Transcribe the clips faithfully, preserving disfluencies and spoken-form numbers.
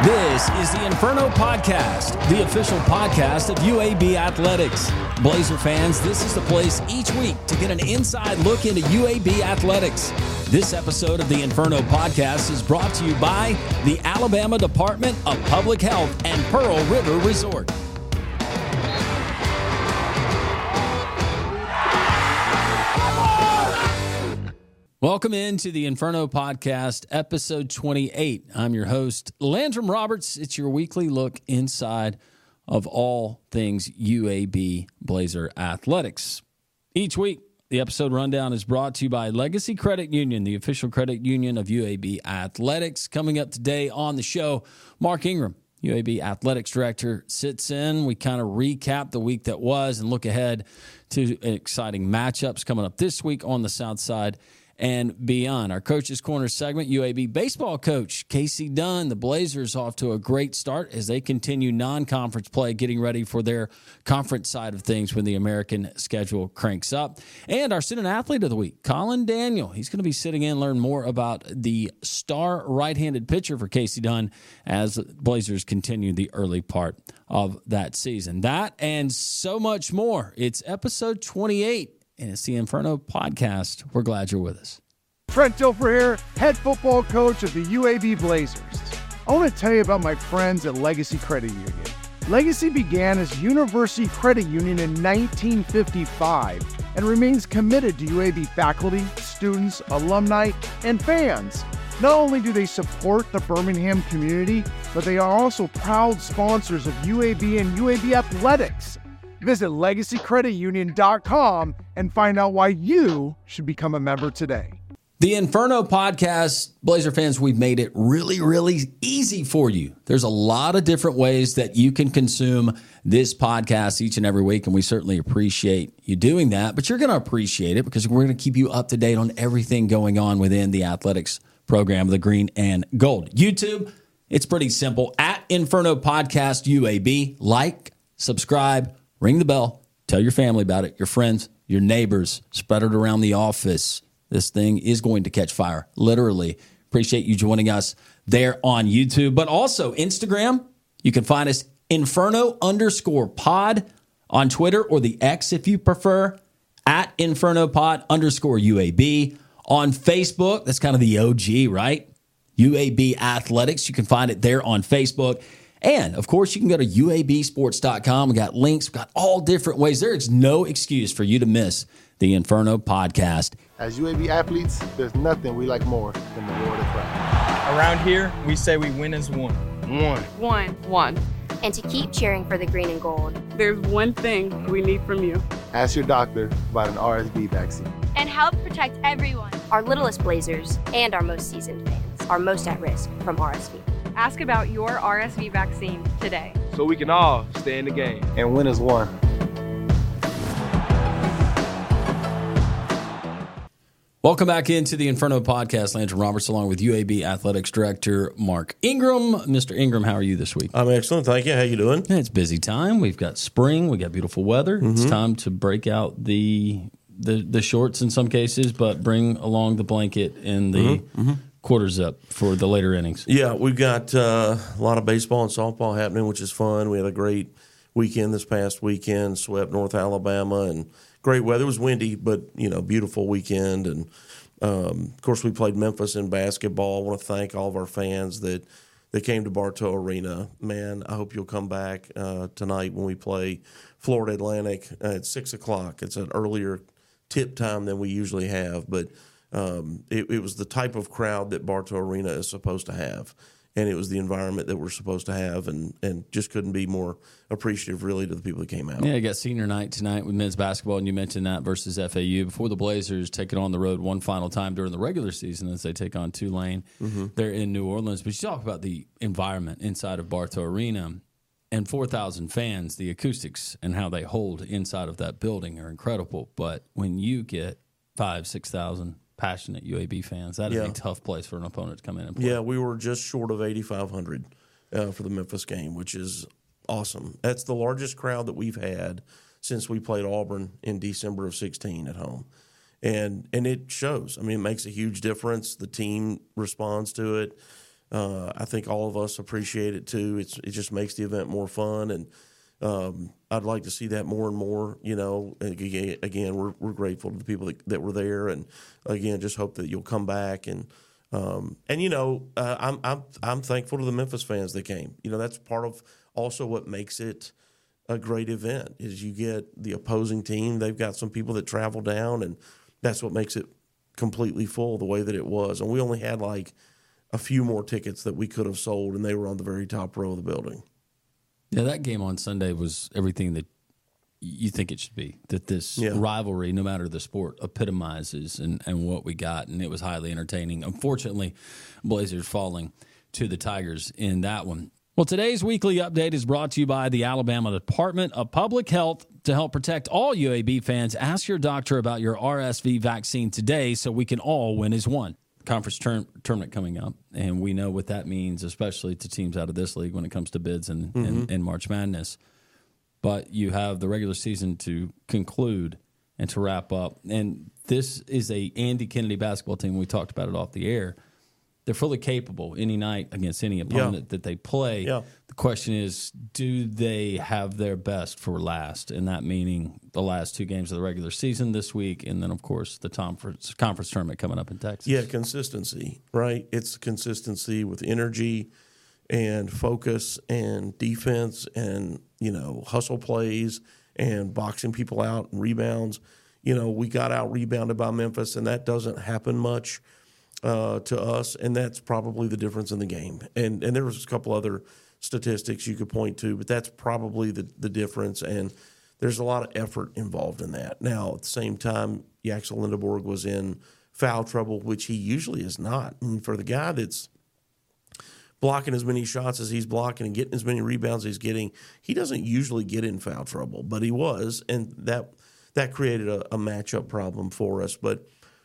This is the Inferno Podcast, the official podcast of U A B Athletics. Blazer fans, this is the place each week to get an inside look into U A B Athletics. This episode of the Inferno Podcast is brought to you by the Alabama Department of Public Health and Pearl River Resort. Welcome into the Inferno Podcast, episode twenty-eight. I'm your host, Landrum Roberts. It's your weekly look inside of all things U A B Blazer Athletics. Each week, the episode rundown is brought to you by Legacy Credit Union, the official credit union of U A B Athletics. Coming up today on the show, Mark Ingram, U A B Athletics Director, sits in. We kind of recap the week that was and look ahead to exciting matchups coming up this week on the South Side and beyond. Our Coach's Corner segment, U A B baseball coach Casey Dunn. The Blazers off to a great start as they continue non-conference play, getting ready for their conference side of things when the American schedule cranks up. And our student athlete of the week, Colin Daniel. He's going to be sitting in, learn more about the star right-handed pitcher for Casey Dunn as Blazers continue the early part of that season. That and so much more. It's episode twenty-eight. And it's the Inferno Podcast. We're glad you're with us. Trent Dilfer here, head football coach of the U A B Blazers. I want to tell you about my friends at Legacy Credit Union. Legacy began as University Credit Union in nineteen fifty-five and remains committed to U A B faculty, students, alumni, and fans. Not only do they support the Birmingham community, but they are also proud sponsors of U A B and U A B Athletics. Visit legacy credit union dot com and find out why you should become a member today. The Inferno Podcast, Blazer fans, we've made it really, really easy for you. There's a lot of different ways that you can consume this podcast each and every week, and we certainly appreciate you doing that. But you're going to appreciate it because we're going to keep you up to date on everything going on within the athletics program, the Green and Gold. YouTube, it's pretty simple. At Inferno Podcast U A B, like, subscribe, ring the bell, tell your family about it, your friends, your neighbors, spread it around the office. This thing is going to catch fire, literally. Appreciate you joining us there on YouTube, but also Instagram. You can find us Inferno underscore pod on Twitter, or the X if you prefer, at Inferno pod underscore U A B. On Facebook, that's kind of the O G, right? U A B Athletics. You can find it there on Facebook. And, of course, you can go to U A B sports dot com. We got links. We've got all different ways. There is no excuse for you to miss the Inferno Podcast. As U A B athletes, there's nothing we like more than the roar of the crowd. Around here, we say we win as one. One. One. One. And to keep cheering for the green and gold, There's one thing we need from you. Ask your doctor about an R S V vaccine. and help protect everyone. Our littlest Blazers and our most seasoned fans are most at risk from R S V. Ask about your R S V vaccine today. So we can all stay in the game. And win as one. Welcome back into the Inferno Podcast. Landrum Roberts along with U A B Athletics Director Mark Ingram. Mister Ingram, how are you this week? I'm excellent. Thank you. How you doing? It's busy time. We've got spring. We got beautiful weather. Mm-hmm. It's time to break out the, the the shorts in some cases, but bring along the blanket and the mm-hmm. Mm-hmm. quarters up for the later innings. Yeah, we've got uh, a lot of baseball and softball happening, which is fun. We had a great weekend this past weekend, swept North Alabama, and great weather. It was windy, but, you know, beautiful weekend. And, um, of course, we played Memphis in basketball. I want to thank all of our fans that, that came to Bartow Arena. Man, I hope you'll come back uh, tonight when we play Florida Atlantic at six o'clock. It's an earlier tip time than we usually have, but um, it, it was the type of crowd that Bartow Arena is supposed to have. And it was the environment that we're supposed to have, and, and just couldn't be more appreciative, really, to the people that came out. Yeah, you got senior night tonight with men's basketball, and you mentioned that versus F A U. Before the Blazers take it on the road one final time during the regular season as they take on Tulane. Mm-hmm. They're in New Orleans. But you talk about the environment inside of Bartow Arena, and four thousand fans, the acoustics and how they hold inside of that building are incredible. But when you get five, six thousand passionate U A B fans, that is yeah. a tough place for an opponent to come in and play. Yeah, we were just short of eighty-five hundred uh, for the Memphis game, which is awesome. That's the largest crowd that we've had since we played Auburn in December of sixteen at home. And and it shows. I mean, it makes a huge difference. The team responds to it. Uh, I think all of us appreciate it too. It's it just makes the event more fun, and um, I'd like to see that more and more. You know, again, again we're we're grateful to the people that, that were there, and again, just hope that you'll come back and um, and you know, uh, I'm I'm I'm thankful to the Memphis fans that came. You know, that's part of also what makes it a great event is you get the opposing team. They've got some people that travel down, and that's what makes it completely full the way that it was. And we only had like a few more tickets that we could have sold, and they were on the very top row of the building. Yeah, that game on Sunday was everything that you think it should be, that this yeah. rivalry, no matter the sport, epitomizes and, and what we got, and it was highly entertaining. Unfortunately, Blazers falling to the Tigers in that one. Well, today's weekly update is brought to you by the Alabama Department of Public Health. To help protect all U A B fans, ask your doctor about your R S V vaccine today so we can all win as one. Conference term, tournament coming up, and we know what that means, especially to teams out of this league when it comes to bids and, mm-hmm. and, and March Madness. But you have the regular season to conclude and to wrap up. And this is a Andy Kennedy basketball team. We talked about it off the air. They're fully capable any night against any opponent yeah. that they play. Yeah. The question is, do they have their best for last? And that meaning the last two games of the regular season this week, and then, of course, the conference, conference tournament coming up in Texas. Yeah, consistency, right? It's consistency with energy and focus and defense and, you know, hustle plays and boxing people out and rebounds. You know, we got out-rebounded by Memphis, and that doesn't happen much. Uh, to us, and that's probably the difference in the game. And and there was a couple other statistics you could point to, but that's probably the, the difference, and there's a lot of effort involved in that. Now, at the same time, Yaxel Lindeborg was in foul trouble, which he usually is not. I mean, for the guy that's blocking as many shots as he's blocking and getting as many rebounds as he's getting, he doesn't usually get in foul trouble, but he was, and that, that created a, a matchup problem for us. But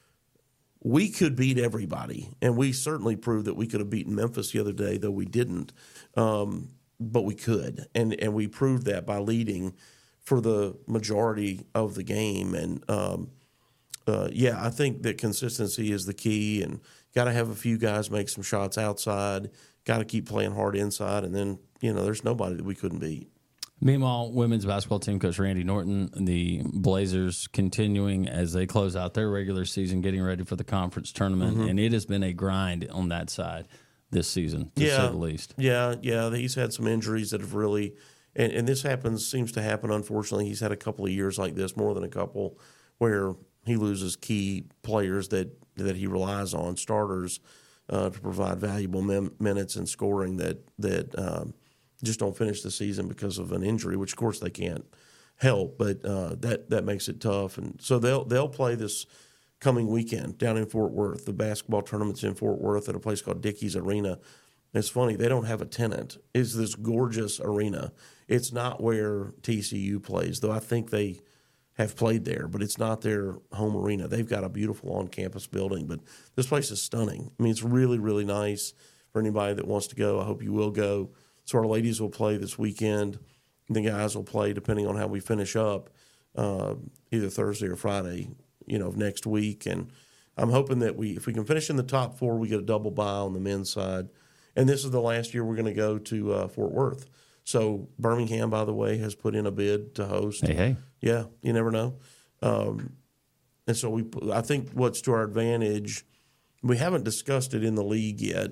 we could beat everybody, and we certainly proved that we could have beaten Memphis the other day, though we didn't. Um, but we could, and and we proved that by leading for the majority of the game. And, um, uh, yeah, I think that consistency is the key, and got to have a few guys make some shots outside, got to keep playing hard inside, and then, you know, there's nobody that we couldn't beat. Meanwhile, women's basketball team coach Randy Norton, the Blazers continuing as they close out their regular season, getting ready for the conference tournament, mm-hmm. and it has been a grind on that side this season, to yeah, say the least. Yeah, yeah, he's had some injuries that have really, and, and this happens, seems to happen, unfortunately. He's had a couple of years like this, more than a couple, where he loses key players that, that he relies on, starters, uh, to provide valuable mem- minutes and scoring that, that um, – just don't finish the season because of an injury, which of course they can't help, but uh, that that makes it tough. And so they'll they'll play this coming weekend down in Fort Worth. The basketball tournament's in Fort Worth at a place called Dickey's Arena. It's funny, they don't have a tenant. It's this gorgeous arena. It's not where T C U plays, though I think they have played there, but it's not their home arena. They've got a beautiful on-campus building, but this place is stunning. I mean, it's really, really nice for anybody that wants to go. I hope you will go. So our ladies will play this weekend. The guys will play, depending on how we finish up, uh, either Thursday or Friday, you know, of next week. And I'm hoping that we, if we can finish in the top four, we get a double bye on the men's side. And this is the last year we're going to go to uh, Fort Worth. So Birmingham, by the way, has put in a bid to host. Hey, hey. Yeah, you never know. Um, and so we, I think what's to our advantage, we haven't discussed it in the league yet,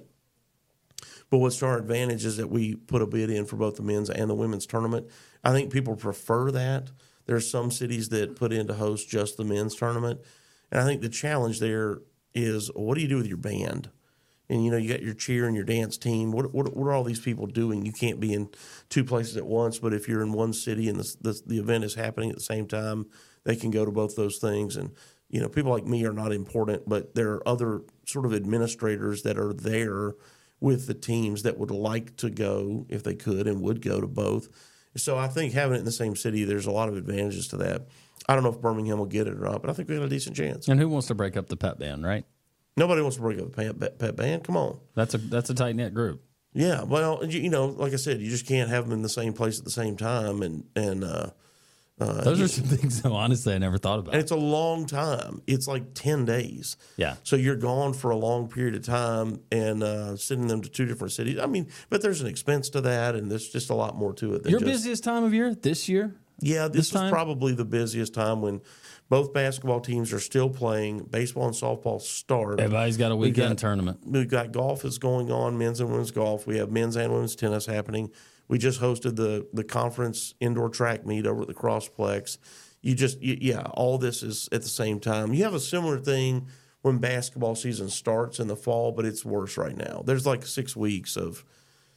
but what's to our advantage is that we put a bid in for both the men's and the women's tournament. I think people prefer that. There's some cities that put in to host just the men's tournament. And I think the challenge there is, what do you do with your band? And, you know, you got your cheer and your dance team. What what, what are all these people doing? You can't be in two places at once, but if you're in one city and the, the, the event is happening at the same time, they can go to both those things. And, you know, people like me are not important, but there are other sort of administrators that are there with the teams that would like to go, if they could, and would go to both. So I think having it in the same city, there's a lot of advantages to that. I don't know if Birmingham will get it or not, but I think we got a decent chance. And who wants to break up the pep band, right? Nobody wants to break up the pep, pep band. Come on. That's a that's a tight-knit group. Yeah, well, you, you know, like I said, you just can't have them in the same place at the same time. And, and uh, Uh, Those are some things, though, honestly, I never thought about. And it's a long time. It's like ten days. Yeah. So you're gone for a long period of time and uh, sending them to two different cities. I mean, but there's an expense to that, and there's just a lot more to it. Than Your just, busiest time of year this year? Yeah, this this, was time? probably the busiest time when both basketball teams are still playing. Baseball and softball start. Everybody's got a We've weekend got- tournament. We've got golf is going on, men's and women's golf. We have men's and women's tennis happening. We just hosted the the conference indoor track meet over at the Crossplex. You just, you, yeah, all this is at the same time. You have a similar thing when basketball season starts in the fall, but it's worse right now. There's like six weeks of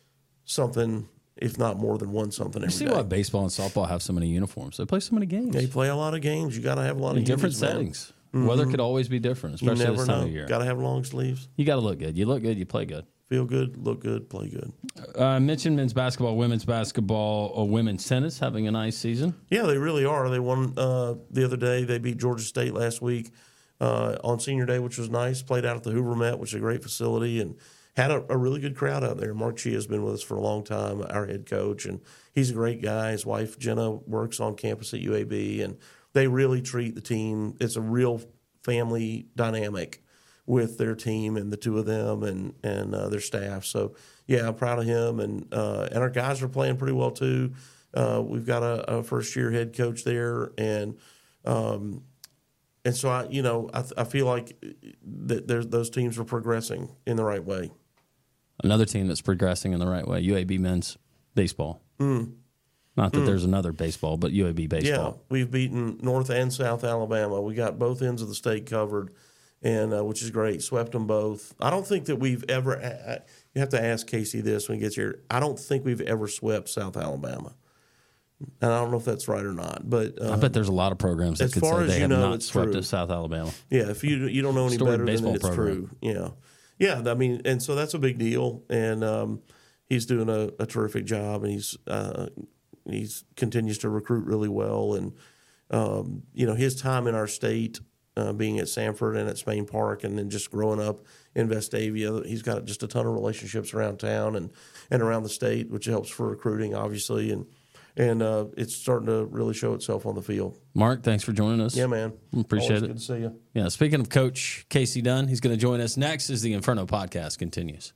something, if not more than one something You every see day. why baseball and softball have so many uniforms? They play so many games They play a lot of games. You got to have a lot in of different unis, man. settings. Weather could always be different, You especially never this time know. of year. Got to have long sleeves. You got to look good. You look good, you play good. Feel good, look good, play good. Uh, I mentioned men's basketball, women's basketball, or women's tennis having a nice season. Yeah, they really are. They won uh, the other day. They beat Georgia State last week uh, on Senior Day, which was nice. Played out at the Hoover Met, which is a great facility, and had a, a really good crowd out there. Mark Chia has been with us for a long time, our head coach, and he's a great guy. His wife, Jenna, works on campus at U A B, and they really treat the team. It's a real family dynamic with their team and the two of them and and uh, their staff. So yeah, I'm proud of him, and uh, and our guys are playing pretty well too. Uh, we've got a, a first year head coach there, and um, and so I you know I, I feel like that there's those teams are progressing in the right way. Another team that's progressing in the right way, U A B men's baseball. Mm. Not that there's another baseball, but U A B Yeah, baseball. we've beaten North and South Alabama. We got both ends of the state covered, and uh, which is great. Swept them both. I don't think that we've ever. I, you have to ask Casey this when he gets here. I don't think we've ever swept South Alabama, and I don't know if that's right or not. But um, I bet there's a lot of programs that as could far say as they you have know, not it's swept true. at South Alabama. yeah, if you you don't know any Storied better, then baseball it's program. true. Yeah, yeah. I mean, and so that's a big deal, and um, he's doing a, a terrific job, and he's uh, he's continues to recruit really well, and um, you know his time in our state. Uh, being at Sanford and at Spain Park, and then just growing up in Vestavia, he's got just a ton of relationships around town and, and around the state, which helps for recruiting, obviously, and and uh, it's starting to really show itself on the field. Mark, thanks for joining us. Yeah, man, Appreciate Always it. Good to see you. Yeah, speaking of Coach Casey Dunn, he's going to join us next as the Inferno podcast continues.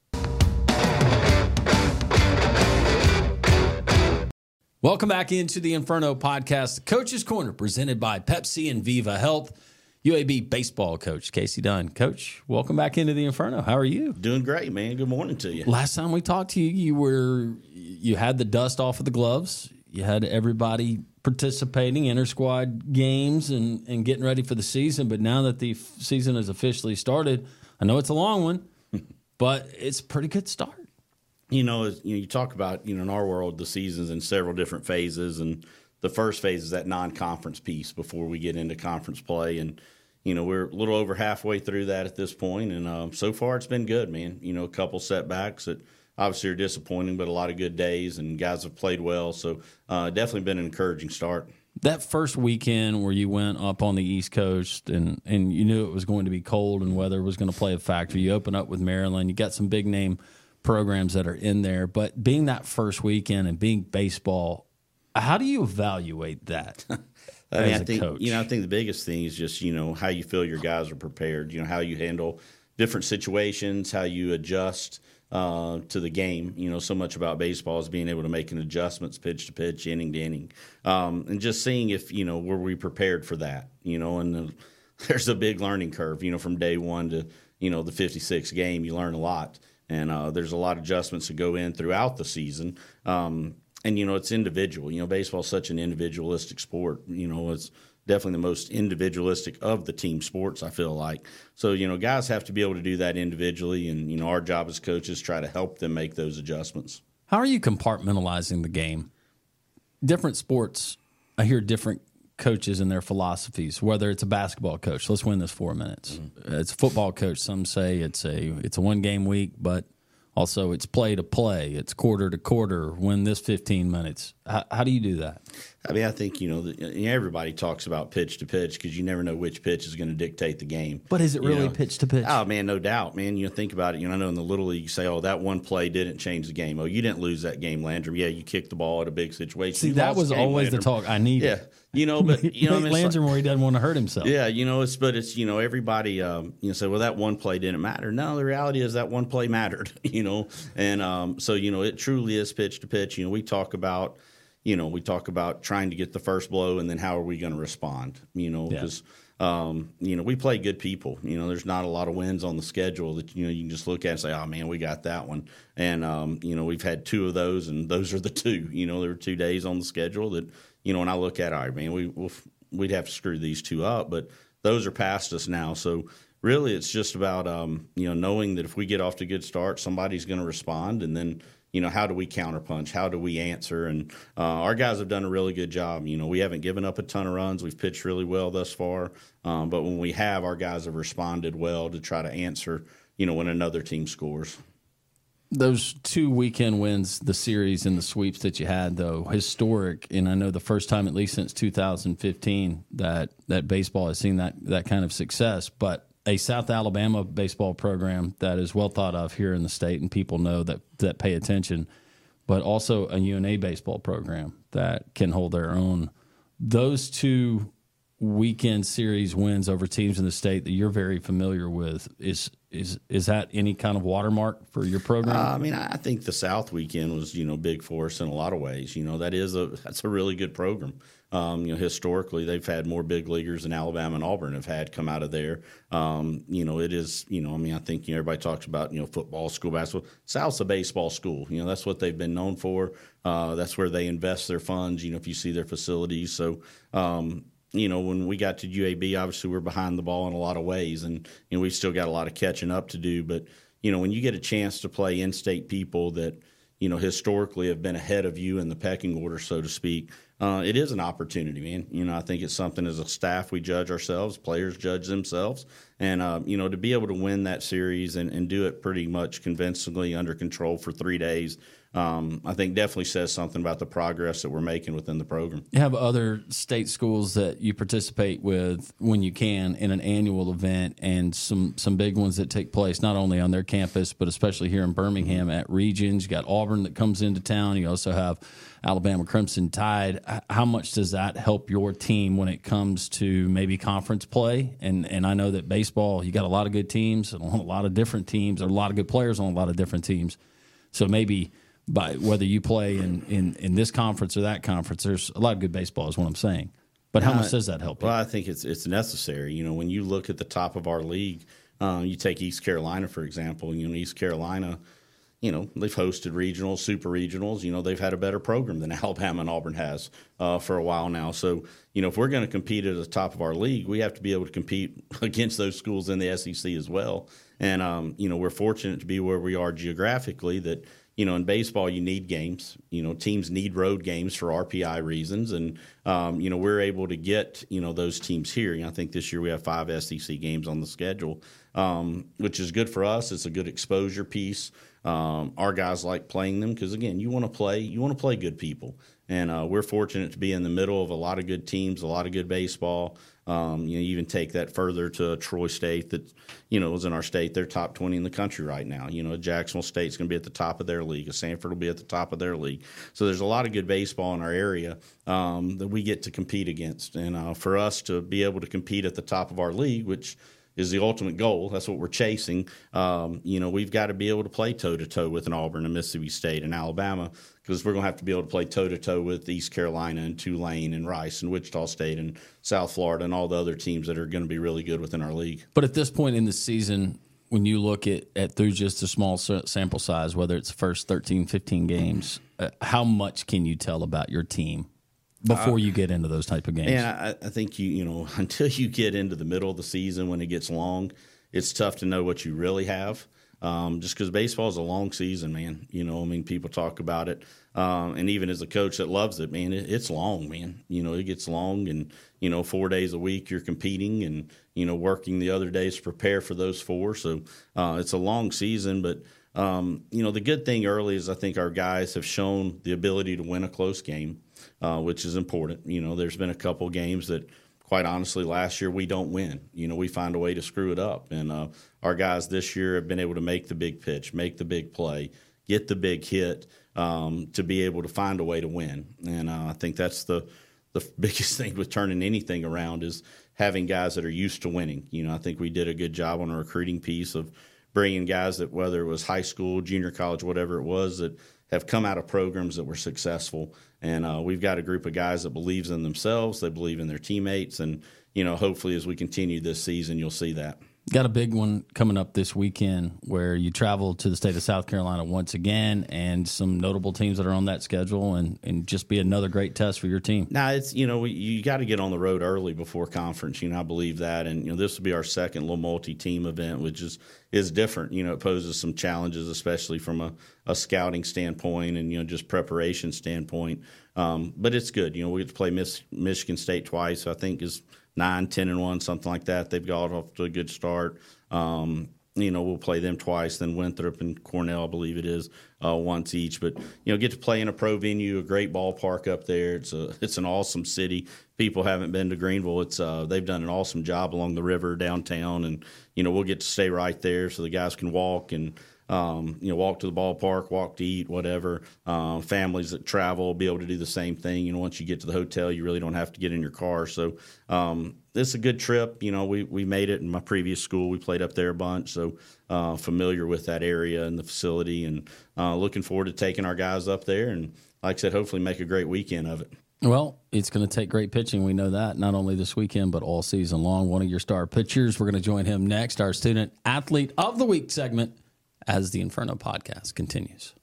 Welcome back into the Inferno podcast, Coach's Corner, presented by Pepsi and Viva Health. U A B baseball coach Casey Dunn. Coach, welcome back into the Inferno. How are you? Doing great, man. Good morning to you. Last time we talked to you, you were you had the dust off of the gloves. You had everybody participating, inter squad games, and and getting ready for the season. But now that the f- season has officially started, I know it's a long one, but it's a pretty good start. You know, as, you know, you talk about, you know, in our world, the season's in several different phases, and the first phase is that non-conference piece before we get into conference play, and you know, we're a little over halfway through that at this point, and um, so far it's been good, man. You know, a couple setbacks that obviously are disappointing, but a lot of good days, and guys have played well, so uh, definitely been an encouraging start. That first weekend where you went up on the East Coast and, and you knew it was going to be cold and weather was going to play a factor. You open up with Maryland. You got some big name programs that are in there. But being that first weekend and being baseball, how do you evaluate that I as mean, I a think coach? you know, I think the biggest thing is just, you know, how you feel your guys are prepared. You know, how you handle different situations, how you adjust uh, to the game. You know, so much about baseball is being able to make an adjustments, pitch to pitch, inning to inning, um, and just seeing if, you know, were we prepared for that. You know, and uh, there's a big learning curve. You know, from day one to, you know, the fifty-sixth game, you learn a lot, and uh, there's a lot of adjustments that go in throughout the season. Um, And, you know, it's individual. You know, baseball is such an individualistic sport. You know, it's definitely the most individualistic of the team sports, I feel like. So, you know, guys have to be able to do that individually. And, you know, our job as coaches try to help them make those adjustments. How are you compartmentalizing the game? Different sports, I hear different coaches and their philosophies, whether it's a basketball coach, let's win this four minutes. Mm-hmm. It's a football coach. Some say it's a it's a one-game week, but also it's play to play. It's quarter to quarter, win this fifteen minutes. How, how do you do that? I mean, I think, you know, the, everybody talks about pitch to pitch because you never know which pitch is going to dictate the game. But is it You really know? pitch to pitch? Oh, man, no doubt, man. You know, think about it. You know, I know in the Little League you say, oh, that one play didn't change the game. Oh, you didn't lose that game, Landrum. Yeah, you kicked the ball at a big situation. See, You that lost was the game, always the Landrum. talk I needed. Yeah, you know, but, you know, I Make mean, it's Landrum like- where he doesn't want to hurt himself. yeah, you know, it's but it's you know everybody um, you know say well that one play didn't matter. No, the reality is that one play mattered. You know, and um, so you know it truly is pitch to pitch. You know, we talk about you know we talk about trying to get the first blow and then how are we going to respond. You know, Yeah. because um, you know we play good people. You know, there's not a lot of wins on the schedule that you know you can just look at and say, oh man, we got that one. And um, you know we've had two of those, and those are the two. You know, there were two days on the schedule that you know when I look at, all right, man, we we'll, we'd have to screw these two up, but those are past us now. So really it's just about, um, you know, knowing that if we get off to a good start, somebody's going to respond. And then, you know, how do we counterpunch? How do we answer? And uh, our guys have done a really good job. You know, we haven't given up a ton of runs. We've pitched really well thus far. Um, but when we have, our guys have responded well to try to answer, you know, when another team scores. Those two weekend wins, the series and the sweeps that you had, though, historic. And I know the first time, at least since two thousand fifteen, that, that baseball has seen that, that kind of success. But a South Alabama baseball program that is well thought of here in the state and people know that, that pay attention, but also a U N A baseball program that can hold their own. Those two weekend series wins over teams in the state that you're very familiar with, is is is that any kind of watermark for your program? Uh, I mean, I think the South weekend was, you know, big for us in a lot of ways. You know, that is a that's a really good program. Um, you know, historically, they've had more big leaguers than Alabama and Auburn have had come out of there. Um, you know, it is, you know, I mean, I think you know, everybody talks about, you know, football, school basketball. South's a baseball school. You know, that's what they've been known for. Uh, that's where they invest their funds, you know, if you see their facilities. So, um, you know, when we got to U A B, obviously we're behind the ball in a lot of ways, and you know we've still got a lot of catching up to do. But you know, when you get a chance to play in-state people that you know historically have been ahead of you in the pecking order, so to speak, uh, it is an opportunity, man. You know, I think it's something as a staff we judge ourselves, players judge themselves, and uh, you know, to be able to win that series and, and do it pretty much convincingly under control for three days. Um, I think definitely says something about the progress that we're making within the program. You have other state schools that you participate with when you can in an annual event, and some, some big ones that take place not only on their campus, but especially here in Birmingham at regions. You got Auburn that comes into town. You also have Alabama Crimson Tide. How much does that help your team when it comes to maybe conference play? And and I know that baseball, you got a lot of good teams, and a lot of different teams, or a lot of good players on a lot of different teams. So maybe by whether you play in, in, in this conference or that conference, there's a lot of good baseball is what I'm saying. But how Uh, much does that help you? Well, I think it's it's necessary. You know, when you look at the top of our league, um, you take East Carolina, for example. You know, East Carolina, you know, they've hosted regionals, super regionals. You know, they've had a better program than Alabama and Auburn has uh, for a while now. So, you know, if we're going to compete at the top of our league, we have to be able to compete against those schools in the S E C as well. And, um, you know, we're fortunate to be where we are geographically that, you know, in baseball, you need games. You know, teams need road games for R P I reasons. And, um, you know, we're able to get, you know, those teams here. You know, I think this year we have five S E C games on the schedule, um, which is good for us. It's a good exposure piece. Um, our guys like playing them because, again, you want to play, you want to play good people. And uh, we're fortunate to be in the middle of a lot of good teams, a lot of good baseball. Um, you know, you even take that further to Troy State that, you know, is in our state. They're top twenty in the country right now. You know, Jacksonville State's going to be at the top of their league. Sanford will be at the top of their league. So there's a lot of good baseball in our area um, that we get to compete against. And uh, for us to be able to compete at the top of our league, which is the ultimate goal, that's what we're chasing, um, you know, we've got to be able to play toe-to-toe with an Auburn and Mississippi State and Alabama because we're going to have to be able to play toe-to-toe with East Carolina and Tulane and Rice and Wichita State and South Florida and all the other teams that are going to be really good within our league. But at this point in the season, when you look at, at through just a small sample size, whether it's the first thirteen, fifteen games, uh, how much can you tell about your team before uh, you get into those type of games? And I, I think you you know until you get into the middle of the season when it gets long, it's tough to know what you really have. Um, just because baseball is a long season, man. You know, I mean, people talk about it, um, and even as a coach that loves it, man, it, it's long, man. You know, it gets long, and you know, four days a week you're competing, and you know, working the other days to prepare for those four. So uh, it's a long season, but um, you know, the good thing early is I think our guys have shown the ability to win a close game, uh, which is important. You know, there's been a couple games that, quite honestly, last year we don't win. You know, we find a way to screw it up. And uh, our guys this year have been able to make the big pitch, make the big play, get the big hit, um, to be able to find a way to win. And uh, I think that's the the biggest thing with turning anything around is having guys that are used to winning. You know, I think we did a good job on a recruiting piece of bringing guys that, whether it was high school, junior college, whatever it was, that have come out of programs that were successful. And uh, we've got a group of guys that believes in themselves, they believe in their teammates, and, you know, hopefully as we continue this season, you'll see that. Got a big one coming up this weekend where you travel to the state of South Carolina once again, and some notable teams that are on that schedule, and, and just be another great test for your team. Now, it's, you know, we, you got to get on the road early before conference. You know, I believe that. And, you know, this will be our second little multi-team event, which is, is different. You know, it poses some challenges, especially from a, a scouting standpoint and, you know, just preparation standpoint. Um, but it's good. You know, we get to play Miss, Michigan State twice, I think is nine, ten and one, something like that. They've got off to a good start. Um, you know, we'll play them twice, then Winthrop and Cornell, I believe it is, uh, once each. But, you know, get to play in a pro venue, a great ballpark up there. It's a it's an awesome city. People haven't been to Greenville. It's uh, they've done an awesome job along the river downtown, and, you know, we'll get to stay right there so the guys can walk and, Um, you know, walk to the ballpark, walk to eat, whatever. Uh, families that travel will be able to do the same thing. You know, once you get to the hotel, you really don't have to get in your car. So um, it's a good trip. You know, we, we made it in my previous school. We played up there a bunch, so uh, familiar with that area and the facility, and uh, looking forward to taking our guys up there and, like I said, hopefully make a great weekend of it. Well, it's going to take great pitching. We know that, not only this weekend, but all season long. One of your star pitchers, we're going to join him next, our Student Athlete of the Week segment, as the Inferno podcast continues.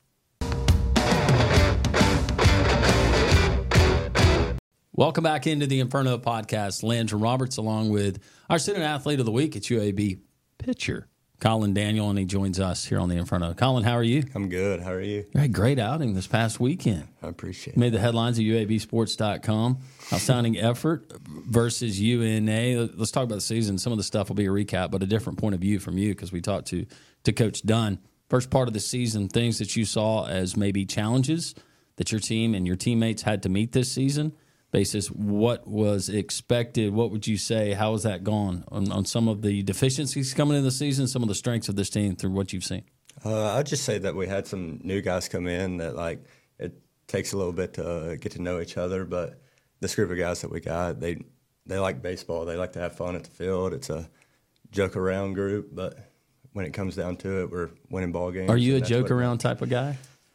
Welcome back into the Inferno podcast. Landrum Roberts along with our Student Athlete of the Week. It's U A B pitcher Colin Daniel, and he joins us here on the Inferno. Colin, how are you? I'm good. How are you? You had a great outing this past weekend. I appreciate it. Made the headlines at U A B sports dot com. Outstanding effort versus U N A. Let's talk about the season. Some of the stuff will be a recap, but a different point of view from you, because we talked to, to Coach Dunn. First part of the season, things that you saw as maybe challenges that your team and your teammates had to meet this season, basis what was expected. What would you say? How has that gone on, on some of the deficiencies coming into the season, some of the strengths of this team through what you've seen? Uh, I'd just say that we had some new guys come in that, like, it takes a little bit to uh, get to know each other, but this group of guys that we got, they they like baseball. They like to have fun at the field. It's a joke-around group, but when it comes down to it, we're winning ball games. Are you a joke-around type of guy?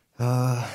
Uh,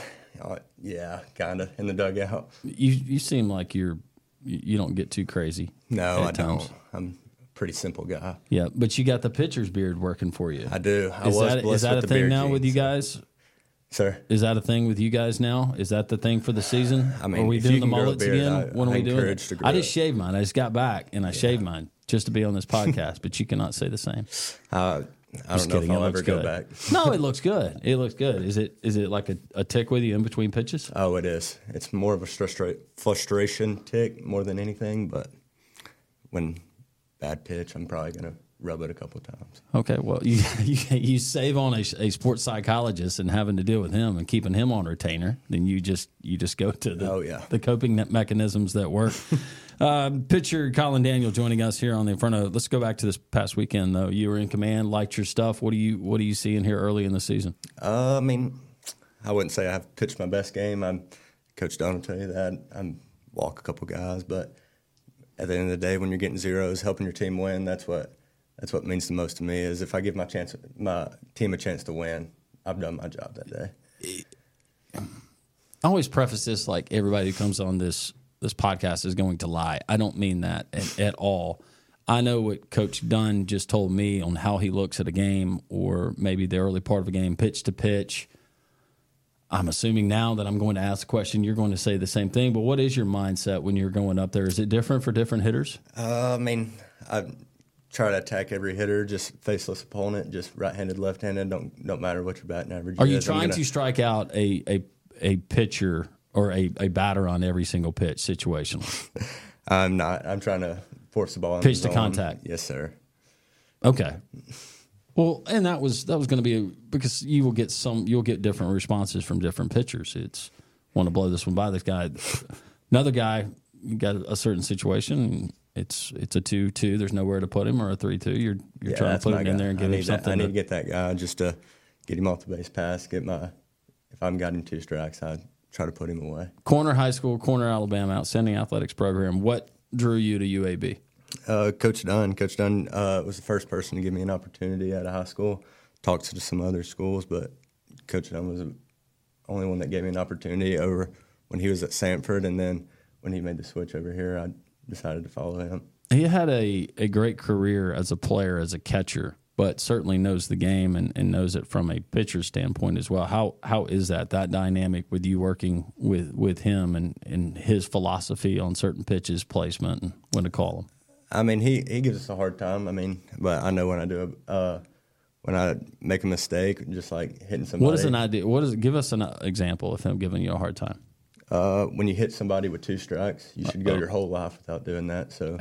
yeah, kind of, in the dugout. You you seem like you're you don't get too crazy. No, I times. don't. I'm a pretty simple guy. Yeah, but you got the pitcher's beard working for you. I do. I is was that, blessed is that with a the thing beard now genes, with you so. guys? Sir? Is that a thing with you guys now? Is that the thing for the season? I mean, are we if doing you the can grow a mullets beard, again? I- when I are we doing encourage it? to grow I just it. shaved mine. I just got back and I shaved mine just to be on this podcast, but you cannot say the same. Uh, I Just don't know kidding. if It I'll looks ever go good. back. No, it looks good. It looks good. Is it is it like a, a tick with you in between pitches? Oh, it is. It's more of a frustra- frustration tick more than anything, but when bad pitch, I'm probably going to rub it a couple times. Okay, well, you you, you save on a, a sports psychologist and having to deal with him and keeping him on retainer, then you just you just go to the, Oh, yeah. the coping mechanisms that work. uh, pitcher Colin Daniel joining us here on the Inferno. Let's go back to this past weekend, though. You were in command, liked your stuff. What do you what do you see in here early in the season? Uh, I mean, I wouldn't say I've pitched my best game. I'm Coach Dunn will tell you that. I walk a couple guys, but at the end of the day, when you're getting zeros, helping your team win, that's what that's what means the most to me. Is if I give my chance, my team a chance to win, I've done my job that day. I always preface this like everybody who comes on this this podcast is going to lie. I don't mean that at, at all. I know what Coach Dunn just told me on how he looks at a game, or maybe the early part of a game, pitch to pitch. I'm assuming now that I'm going to ask the question, you're going to say the same thing. But what is your mindset when you're going up there? Is it different for different hitters? Uh, I mean, I try to attack every hitter, just faceless opponent, just right-handed, left-handed. Don't don't matter what your batting average Are is. you I'm trying gonna, to strike out a a, a pitcher or a, a batter on every single pitch situationally? I'm not. I'm trying to force the ball in Pitch the to zone. contact. Yes, sir. Okay. Well, and that was that was going to be a, because you will get some you'll get different responses from different pitchers. It's want to blow this one by this guy. Another guy, you got a certain situation. It's it's a two two. There's nowhere to put him, or a three two. You're you're Yeah, trying to that's put my him in guy. there and I give him need that- something. I need to- to get that guy just to get him off the base pass. Get my if I'm got him two strikes, I try to put him away. Corner High School, Corner Alabama, outstanding athletics program. What drew you to U A B? Uh, Coach Dunn. Coach Dunn uh, was the first person to give me an opportunity at a high school. Talked to some other schools, but Coach Dunn was the only one that gave me an opportunity over when he was at Sanford, and then when he made the switch over here, I decided to follow him. He had a, a great career as a player, as a catcher, but certainly knows the game and, and knows it from a pitcher standpoint as well. How how is that, that dynamic with you working with, with him and, and his philosophy on certain pitches, placement, and when to call them? I mean, he, he gives us a hard time. I mean, but I know when I do a, uh, when I make a mistake, just like hitting somebody. What is an idea? What is? Give us an example of him giving you a hard time. Uh, when you hit somebody with two strikes, you should go your whole life without doing that. So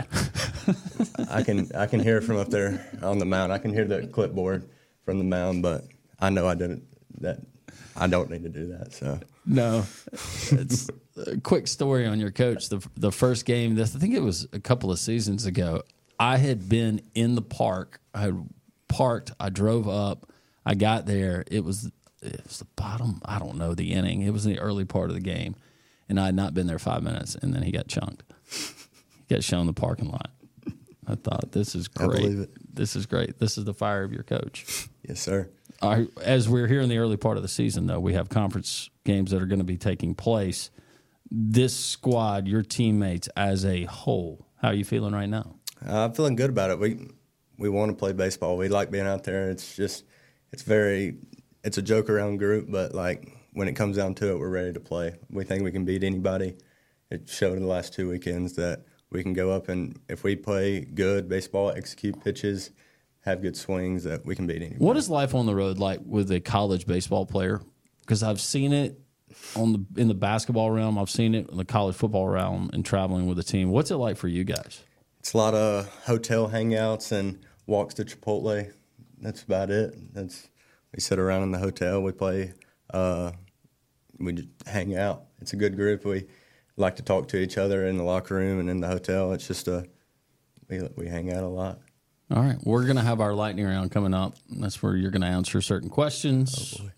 I can I can hear from up there on the mound. I can hear the clipboard from the mound, but I know I didn't. That I don't need to do that. So no, it's a quick story on your coach. The the first game, this I think it was a couple of seasons ago. I had been in the park. I had parked. I drove up. I got there. It was it was the bottom. I don't know the inning. It was the early part of the game. And I had not been there five minutes, and then he got chunked. He got shown the parking lot. I thought, this is great. I believe it. This is great. This is the fire of your coach. Yes, sir. All right, as we're here in the early part of the season, though, we have conference games that are going to be taking place. This squad, your teammates as a whole, how are you feeling right now? Uh, I'm feeling good about it. We we want to play baseball. We like being out there. It's just it's very it's a joke around group, but like. When it comes down to it, we're ready to play. We think we can beat anybody. It showed in the last two weekends that we can go up and if we play good baseball, execute pitches, have good swings, that we can beat anybody. What is life on the road like with a college baseball player? Because I've seen it on the in the basketball realm. I've seen it in the college football realm and traveling with a team. What's it like for you guys? It's a lot of hotel hangouts and walks to Chipotle. That's about it. That's we sit around in the hotel. We play. Uh, we just hang out. It's a good group. We like to talk to each other in the locker room and in the hotel. It's just a we we hang out a lot. All right, we're gonna have our lightning round coming up. That's where you're gonna answer certain questions. Oh boy,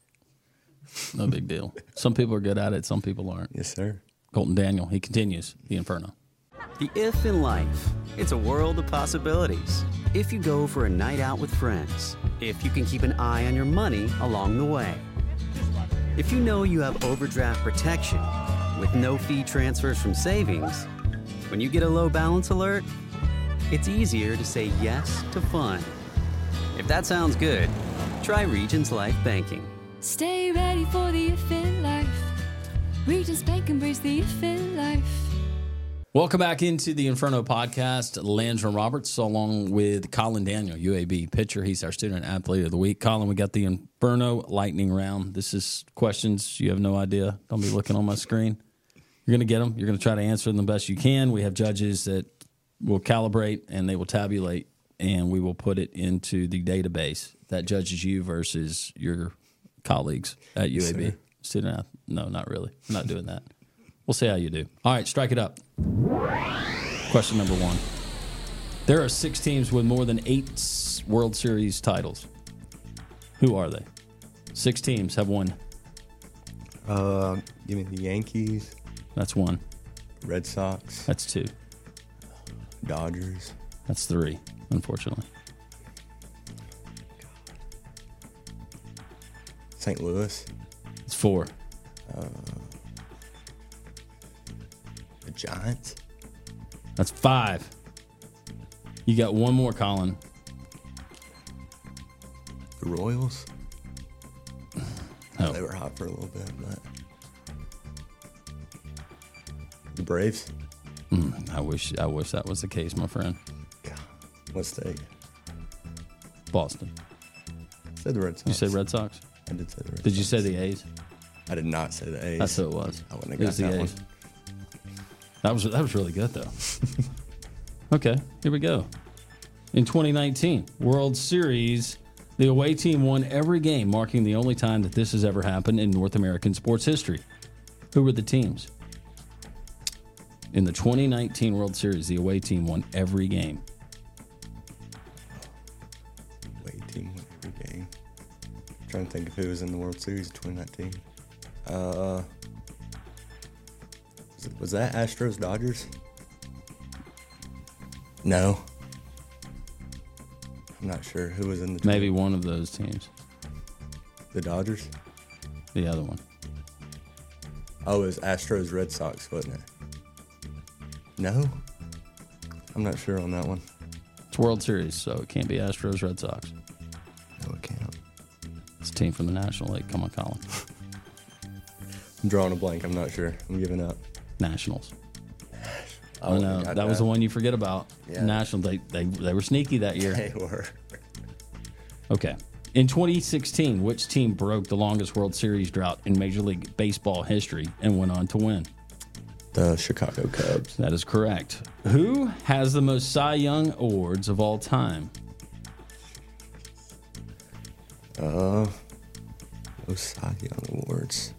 no big deal. Some people are good at it. Some people aren't. Yes, sir. Colton Daniel. He continues the Inferno. The if in life. It's a world of possibilities. If you go for a night out with friends. If you can keep an eye on your money along the way. If you know you have overdraft protection with no fee transfers from savings, when you get a low balance alert, it's easier to say yes to fun. If that sounds good, try Regions Life Banking. Stay ready for the if in life. Regions Bank embrace the if in life. Welcome back into the Inferno podcast. Landrum Roberts, along with Colin Daniel, U A B pitcher. He's our student athlete of the week. Colin, we got the Inferno lightning round. This is questions you have no idea. Don't be looking on my screen. You're going to get them. You're going to try to answer them the best you can. We have judges that will calibrate and they will tabulate, and we will put it into the database that judges you versus your colleagues at U A B. Yes, student athlete. No, not really. I'm not doing that. We'll see how you do. All right, strike it up. Question number one. There are six teams with more than eight World Series titles. Who are they? Six teams have won. Uh, give me the Yankees. That's one. Red Sox. That's two. Dodgers. That's three, unfortunately. Saint Louis. It's four. Uh, the Giants. That's five. You got one more, Colin. The Royals. Oh. They were hot for a little bit, but the Braves. Mm, I wish I wish that was the case, my friend. God, what state? Boston. I said the Red Sox. Did you say Red Sox? I did say the Red Sox. Did you say the A's? I did not say the A's. That's who it was. I wouldn't have It got was the that A's. one. That was that was really good though. Okay, here we go. In twenty nineteen, World Series, The away team won every game, marking the only time that this has ever happened in North American sports history. Who were the teams? In the twenty nineteen World Series, the away team won every game. Away team won every game. I'm trying to think of who was in the World Series in twenty nineteen. Uh, was, it, was that Astros Dodgers? No. I'm not sure who was in the team. Maybe one of those teams. The Dodgers? The other one. Oh, it was Astros Red Sox, wasn't it? No? I'm not sure on that one. It's World Series, so it can't be Astros Red Sox. No, it can't. It's a team from the National League. Come on, Colin. I'm drawing a blank. I'm not sure. I'm giving up. Nationals. Oh, Oh, no. got That, that. was the one you forget about. Yeah. National. They, they, they were sneaky that year. They were. Okay. In twenty sixteen, which team broke the longest World Series drought in Major League Baseball history and went on to win? The Chicago Cubs. That is correct. Who has the most Cy Young awards of all time? Uh, those Cy Young awards.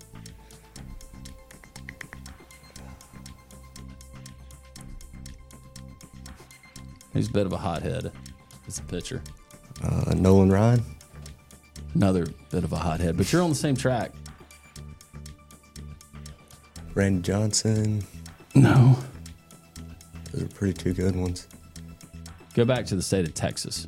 He's a bit of a hothead as a pitcher. Uh, Nolan Ryan. Another bit of a hothead, but you're on the same track. Randy Johnson. No. Those are pretty two good ones. Go back to the state of Texas.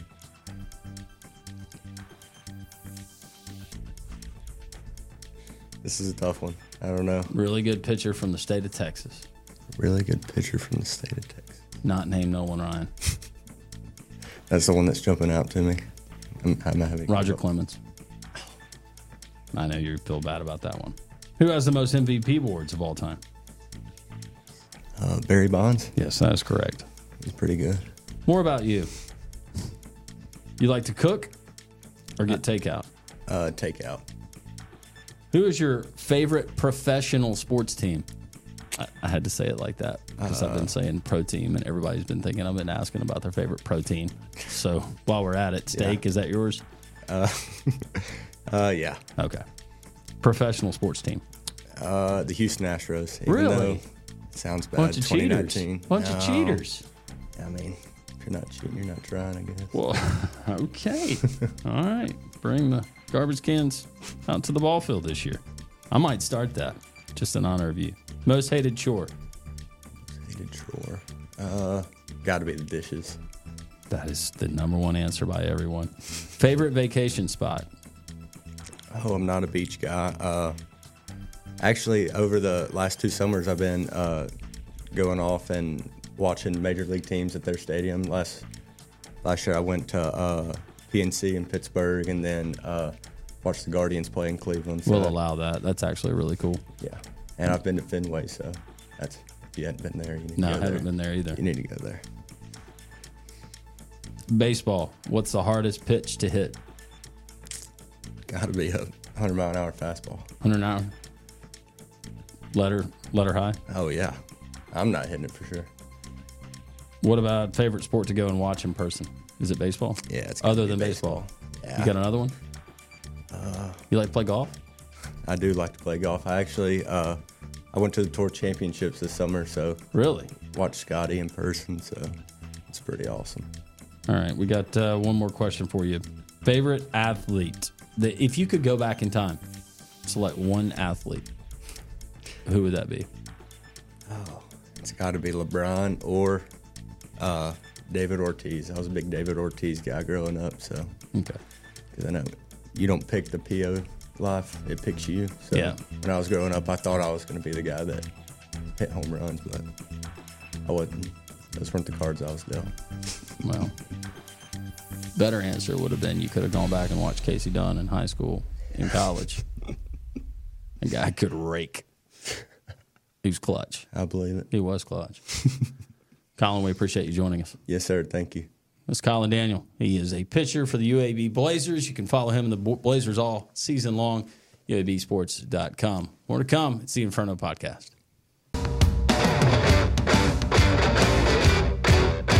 This is a tough one. I don't know. Really good pitcher from the state of Texas. Really good pitcher from the state of Texas. Not named Nolan Ryan. That's the one that's jumping out to me. I'm, I'm having Roger Clemens. I know you feel bad about that one. Who has the most M V P awards of all time? Uh, Barry Bonds. Yes, that is correct. He's pretty good. More about you. You like to cook or get takeout? Uh, takeout. Who is your favorite professional sports team? I, I had to say it like that because uh, I've been saying pro team and everybody's been thinking I've been asking about their favorite protein. So while we're at it, steak, yeah. Is that yours? Uh, uh, yeah. Okay. Professional sports team. Uh, the Houston Astros. Even Really? It sounds bad. Bunch of cheaters. Bunch no. of cheaters. I mean, if you're not cheating, you're not trying, I guess. Well, okay. All right. Bring the garbage cans out to the ball field this year. I might start that just in honor of you. Most hated chore. Most hated chore. Uh, got to be the dishes. That is the number one answer by everyone. Favorite vacation spot? Oh, I'm not a beach guy. Uh, actually, over the last two summers, I've been uh, going off and watching major league teams at their stadium. Last last year, I went to uh, P N C in Pittsburgh, and then uh, watched the Guardians play in Cleveland. So we'll allow that. That's actually really cool. Yeah, and I've been to Fenway, so that's if you hadn't been there, you need no, to go I haven't there. been there either. You need to go there. Baseball. What's the hardest pitch to hit? Got to be a hundred mile an hour fastball. Hundred an hour. Letter letter high. Oh yeah, I'm not hitting it for sure. What about favorite sport to go and watch in person? Is it baseball? Yeah, it's other than baseball. baseball. Yeah. You got another one? Uh, you like to play golf? I do like to play golf. I actually uh, I went to the Tour Championships this summer, so really watched Scotty in person. So it's pretty awesome. All right, we got uh, one more question for you. Favorite athlete? The, if you could go back in time, select one athlete, who would that be? Oh, it's got to be LeBron or uh, David Ortiz. I was a big David Ortiz guy growing up, so okay. Because I know you don't pick the P O life; it picks you. So yeah. When I was growing up, I thought I was going to be the guy that hit home runs, but I wasn't. Those weren't the cards I was dealt. Well, better answer would have been you could have gone back and watched Casey Dunn in high school, in college. A guy could rake. He was clutch. I believe it. He was clutch. Colin, we appreciate you joining us. Yes, sir. Thank you. That's Colin Daniel. He is a pitcher for the U A B Blazers. You can follow him in the Blazers all season long, U A B sports dot com. More to come. It's the Inferno Podcast.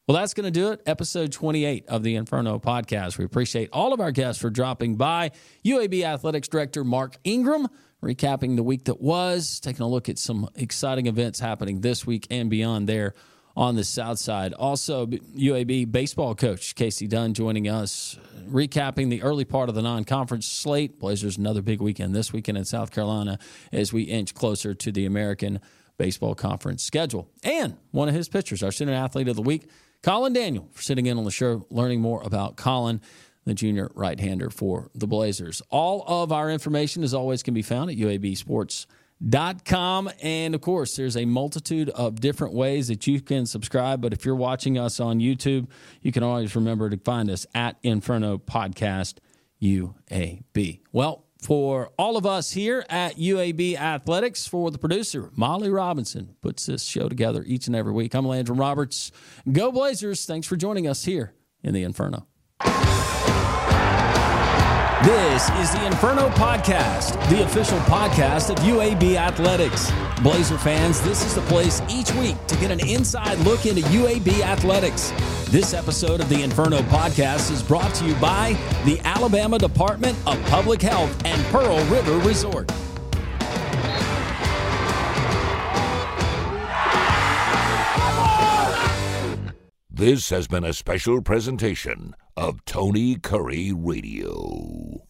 Well, that's going to do it. Episode twenty-eight of the Inferno podcast. We appreciate all of our guests for dropping by. U A B Athletics Director Mark Ingram, recapping the week that was, taking a look at some exciting events happening this week and beyond there on the South Side. Also, U A B baseball coach Casey Dunn joining us, recapping the early part of the non-conference slate. Blazers another big weekend this weekend in South Carolina as we inch closer to the American Baseball Conference schedule. And one of his pitchers, our student athlete of the week, Colin Daniel, for sitting in on the show, learning more about Colin, the junior right-hander for the Blazers. All of our information, as always, can be found at U A B sports dot com. And, of course, there's a multitude of different ways that you can subscribe. But if you're watching us on YouTube, you can always remember to find us at Inferno Podcast U A B. Well, for all of us here at U A B Athletics, for the producer, Molly Robinson, puts this show together each and every week. I'm Landrum Roberts. Go Blazers. Thanks for joining us here in the Inferno. This is the Inferno Podcast, the official podcast of U A B Athletics. Blazer fans, this is the place each week to get an inside look into U A B Athletics. This episode of the Inferno Podcast is brought to you by the Alabama Department of Public Health and Pearl River Resort. This has been a special presentation of Tony Curry Radio.